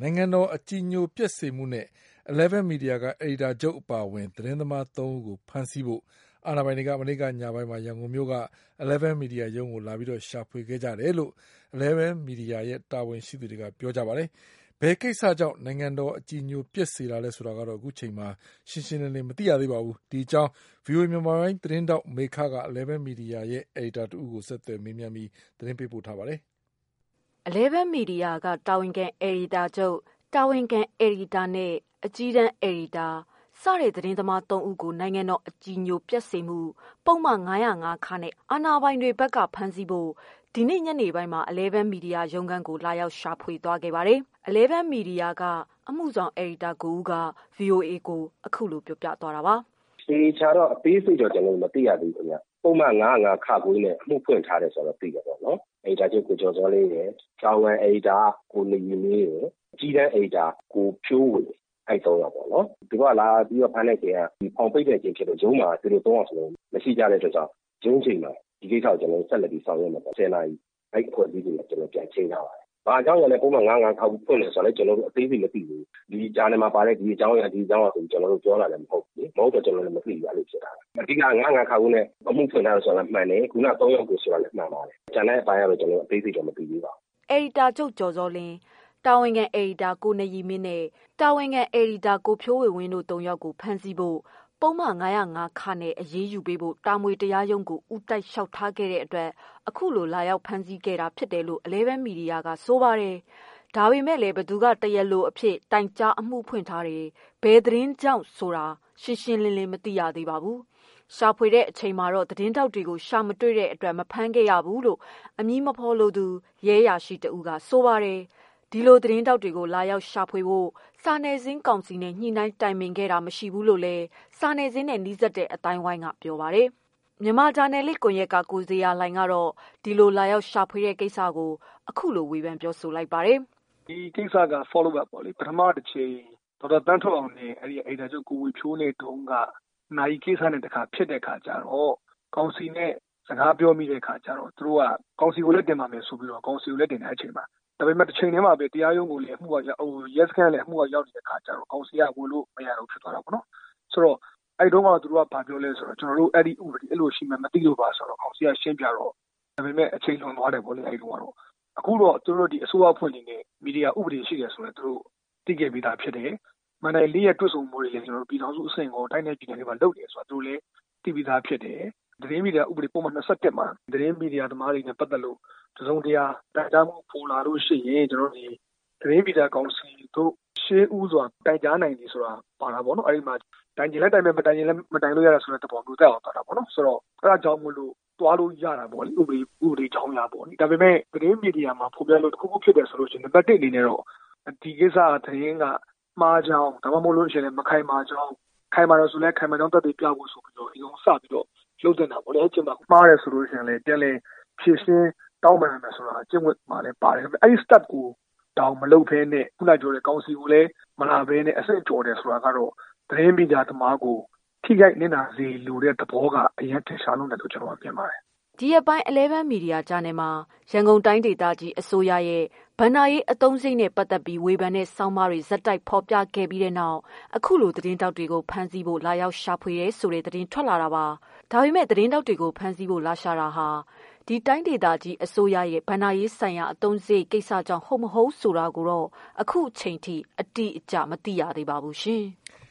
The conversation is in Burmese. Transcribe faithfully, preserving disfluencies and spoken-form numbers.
နိုင်ငံတော်အကြည်ညိုပျက်စေမှုနဲ့ Eleven Media က အယ်ဒီတာချုပ်အပါအဝင်သတင်းသမားသုံးဦးကိုဖမ်းဆီးဖို့အာဏာပိုင်တွေကမနေ့ကညပိုင်းမှာရန်ကုန်မြို့က Eleven Media ရုံးကိုလာပြီးရှာဖွေခဲ့ကြတယ်လို့ Eleven Media ရဲ့တာဝန်ရှိသူတွေကပြောကြပါတယ်။ဘယ်ကိစ္စကြောင့်နိုင်ငံတော်အကြည်ညိုပျက်စေတာလဲဆိုတာကတော့အခုချိန်မှာရှင်းရှင်းလင်းလင်းမသိရသေးပါဘူး။ဒီအကြောင်း ဗွီအိုအေ မြန်မာပိုင်းသတင်းထောက်မေခက Eleven Media ရဲ့အယ်ဒီတာတဦးကိုဆက်သွယ်မေးမြန်းပြီးသတင်းပေးပို့ထားပါတယ်။ Eleven Media ကတာဝန်ခံအယ်ဒီတာချုပ်တာဝန်ခံအယ်ဒီတာနဲ့အကြီးတန်းအယ်ဒီတာစတဲ့သတင်းသမားသုံးဦးကိုနိုင်ငံတော်အကြည်ညိုပျက်စေမှုပုဒ်မ၅၀၅ခနဲ့အာဏာပိုင်တွေဘက်ကဖမ်းဆီးဖို့ဒီနေ့ညနေပိုင်းမှာ Eleven Media ရုံးခန်းကိုလာရောက်ရှာဖွေသွားခဲ့ပါတယ်။ Eleven Media ကအမှုဆောင်အယ်ဒီတာကိုဦးက ဗွီအိုအေကိုအခုလိုပြောပြသွားတာပါ။ဒီချာတော့အသေးစိတ်တော့ကျွန်တော်မသိရသေးဘူးခင်ဗျ။ပုံမှန်၅၀၅ခကိုနဲ့အမှုဖွင့်ထားတယ်ဆိုတော့သိတယ်ပေါ့နော်။အယ်ဒီတာချုပ်ကိုကျော်စောလေးရယ်တာဝန်အယ်ဒီတာကိုနေယူမင်းရယ်အကြီးတန်းအယ်ဒီတာကိုဖြိုးဝေအဲ့သုံးယောက်ပေါ့နော်ဒီကလာပြီးတော့ဖမ်းတဲ့ချိန်ကဒီဖောင်ပိတ်တဲ့ချိန်ဖြစ်လို့ရုံးမှာသူတို့သုံးယောက်စလုံးမရှိကြတဲ့အတွက်ကြောင့်ရုံးချိန်မှာဒီကိစ္စကိုကျွန်တော်ဆက်လက်ပြီးဆောင်ရွက်မှာပေါ့ဆယ်နာရီအဲ့အဖွဲ့အစည်းတွေကျွန်တော်ပြန်ချိန်ထားပါတယ်။ဘာအကြောင်းရလဲပုံမှန်၅၀၅ခါဖွင့်လို့ဆိုတော့ကျွန်တော်တို့အသေးစိတ်မသိဘူး။ဒီဂျာနယ်မှာပါတဲ့ဒီအကြောင်းအရာဒီအကြောင်းအရာဆိုကျွန်တော်တို့ပြောလာတယ်မဟုတ်ဘူး။မဟုတ်တော့ကျွန်တော်လည်းမသိဘူးအဲ့လိုဖြစ်တာ။အဓိက၅၀၅ခါကိုနဲ့အမှုဖွင့်ထားလို့ဆိုတော့မှန်တယ်ခုနသုံးယောက်ကိုဆိုတာလည်းမှန်ပါတယ်။ဂျာနယ်အပိုင်းကတော့ကျွန်တော်အသေးစိတ်တော့မသိသေးပါဘူး။အယ်ဒီတာချုပ်ကျော်စောလင်းတာဝန်ခံအယ်ဒီတာကိုနေရီမင်းနဲ့တာဝန်ခံအယ်ဒီတာကိုဖြိုးဝေဝင်းတို့သုံးယောက်ကိုဖမ်းဆီးဖို့ပုံမှန်၅၀၅ခနဲ့အရေးယူပေးဖို့တာမွေတရားရုံးကိုဦးတိုက်လျှောက်ထားခဲ့တဲ့အတွက်အခုလိုလာရောက်ဖမ်းဆီးခဲ့တာဖြစ်တယ်လို့ Eleven Media ကဆိုပါတယ်။ဒါပေမဲ့လည်းဘသူကတရက်လိုအဖြစ်တိုင်ကြားအမှုဖွင့်ထားတယ်ဘယ်သတင်းကြောင့်ဆိုတာရှင်းရှင်းလင်းလင်းမသိရသေးပါဘူး။ရှာဖွေတဲ့အချိန်မှာတော့သတင်းတောက်တွေကိုရှာမတွေ့တဲ့အတွက်မဖမ်းခဲ့ရဘူးလို့အမည်မဖော်လို့သူရဲရရှိတဦးကဆိုပါတယ်။ဒီလိုသတင်းတောက်တွေကိုလာရောက်ရှာဖွေဖို့စာနယ်ဇင်းကောင်စီနဲ့ညှိနှိုင်းတိုင်ပင်ခဲ့တာမရှိဘူးလို့လည်းစာနယ်ဇင်းနဲ့နှီးစပ်တဲ့အတိုင်းဝိုင်းကပြောပါတယ်။မြန်မာဂျာနယ်လစ်ကွန်ရက်ကကိုဇေယျာလှိုင်ကတော့ဒီလိုလာရောက်ရှာဖွေတဲ့ကိစ္စကိုအခုလိုဝေဖန်ပြောဆိုလိုက်ပါတယ်။ဒီကိစ္စက follow up ပေါ့လေပထမတစ်ချိန်ဒေါက်တာတန်းထွဋ်အောင်နဲ့အဲ့ဒီအဲ့ဒါချုပ်ကိုဝေဖြိုးနဲ့တုန်းကနိုင်ကိစ္စနဲ့တခါဖြစ်တဲ့ခါကျတော့ကောင်စီနဲ့စကားပြောမိတဲ့ခါကျတော့သူတို့ကကောင်စီကိုလည်းတင်ပါမယ်ဆိုပြီးတော့ကောင်စီကိုလည်းတင်တဲ့အချိန်မှာဒါပေမဲ့တစ်ချိန်တည်းမှာပဲတရားရုံးကိုလည်းအမှုကဟိုရဲစခန်းလည်းအမှုကရောက်နေတဲ့ခါကျတော့ကောင်စီကဝင်လို့မရတော့ဖြစ်သွားတာပေါ့နော်ဆိုတော့အဲ့တုန်းကသူတို့ကဘာပြောလဲဆိုတော့ကျွန်တော်တို့အဲ့ဒီဥပဒေအဲ့လိုရှိမှမသိလို့ပါဆိုတော့ကောင်စီကရှင်းပြတော့ဒါပေမဲ့အချိန်လွန်သွားတယ်ပေါ့လေအဲ့တုန်းကတော့အခုတော့သူတို့ဒီအစိုးရအဖွဲ့အနေနဲ့မီဒီယာဥပဒေရှိတယ်ဆိုတော့သူတို့သိခဲ့ပြီးသားဖြစ်တယ်မန္တလေးရဲ့တွတ်ဆုံမှုတွေလည်းကျွန်တော်တို့ပြည်ထောင်စုအဆင့်ကိုတိုင်းနယ်ပြည်နယ်တွေမှာလုပ်တယ်ဆိုတော့သူတို့လည်းသိပြီးသားဖြစ်တယ်သတင်းမီဒီယာဥပဒေပုံမှန်၂၁မှာသတင်းမီဒီယာသမားတွေနဲ့ပတ်သက်လို့တစုံတရာတိုင်ကြားမှုပေါ်လာလို့ရှိရင်ကျွန်တော်တို့ဒီသတင်းမီဒီယာကောင်စီတို့ရှင်းဦးစွာတိုင်ကြားနိုင်တယ်ဆိုတာပါတာပေါ့နော်အဲ့ဒီမှာတိုင်ကြလက်တိုင်မဲ့မတိုင်ကြလက်မတိုင်လို့ရတာဆိုတဲ့သဘောမျိုးတက်အောင်သွားတာပေါ့နော်ဆိုတော့အဲ့ဒါကြောင့်မလို့တွားလို့ရတာပေါ့လေဥပဒေဥပဒေကြောင်းရပေါ့လေဒါပေမဲ့သတင်းမီဒီယာမှာဖော်ပြလို့တစ်ခုခုဖြစ်တယ်ဆိုလို့ရှိရင်နံပါတ်၁အနေနဲ့တော့ဒီကိစ္စသတင်းကမှားကြောင်းဒါမှမဟုတ်လို့ရှိရင်မခိုင်မာကြောင်းခိုင်မာတော့ဆိုလဲခိုင်မာကြောင်းတက်ပြီးပြဖို့ဆိုပြီးတော့ဒီကောင်စပြီးတော့လုပ်တင်တာပေါ့လေအချင်းမှာမှားတယ်ဆိုလို့ရှိရင်လည်းပြန်လဲဖြည့်ရှင်းတောင်းပန်မယ်ဆိုတာအကျင့်ဝတ်မှာလည်းပါတယ်အဲ့ဒီ step ကိုတောင်းမလုပ်ဖဲနဲ့ခုနပြောတဲ့ကောင်စီကိုလည်းမလာဘဲနဲ့အစစ်ကြော်တယ်ဆိုတာကတော့သတင်းမီဒီယာသမားကိုထိခိုက်နေတာစီလိုတဲ့သဘောကအရင်ထင်ရှားလို့လည်းကျွန်တော်ပြင်ပါတယ်ဒီအပိုင်း Eleven Media ဂျာနယ်မှာရန်ကုန်တိုင်းဒေသကြီးအစိုးရရဲ့ဗဏ္ဍာရေးအသုံးစရိတ်နဲ့ပတ်သက်ပြီးဝေဖန်တဲ့ဆောင်းပါးတွေဇက်တိုက်ဖော်ပြခဲ့ပြီးတဲ့နောက်အခုလိုသတင်းတောက်တွေကိုဖမ်းဆီးဖို့လာရောက်ရှာဖွေရဲဆိုတဲ့သတင်းထွက်လာတာပါဒါပေမဲ့သတင်းတောက်တွေကိုဖမ်းဆီးဖို့လာရှာတာဟာဒီတိုင်းဒေသကြီးအစိုးရရဲ့ဗဏ္ဍာရေးဆိုင်ရာအသုံးစရိတ်ကိစ္စကြောင့်ဟုတ်မဟုတ်ဆိုတာကိုတော့အခုချိန်ထိအတိအကျမသိရသေးပါဘူးရှင်